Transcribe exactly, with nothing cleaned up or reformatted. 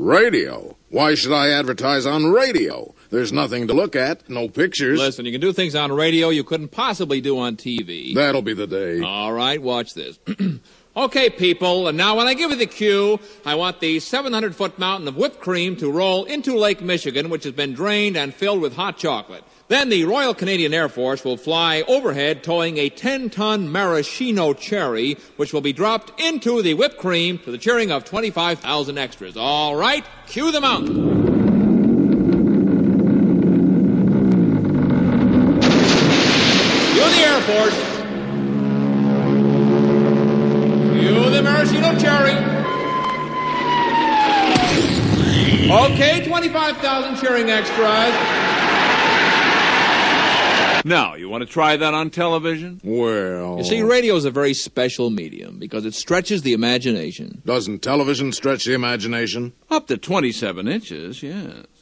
Radio? Why should I advertise on radio? There's nothing to look at, no pictures. Listen, you can do things on radio you couldn't possibly do on T V. That'll be the day. All right, watch this. Okay, people, and now when I give you the cue, I want the seven hundred foot mountain of whipped cream to roll into Lake Michigan, which has been drained and filled with hot chocolate. Then the Royal Canadian Air Force will fly overhead towing a ten ton maraschino cherry, which will be dropped into the whipped cream to the cheering of twenty-five thousand extras. All right, cue the mountain. Cue the Air Force. Cue the maraschino cherry. Okay, twenty-five thousand cheering extras. Now, you want to try that on television? Well... You see, radio is a very special medium because it stretches the imagination. Doesn't television stretch the imagination? Up to twenty-seven inches, yeah.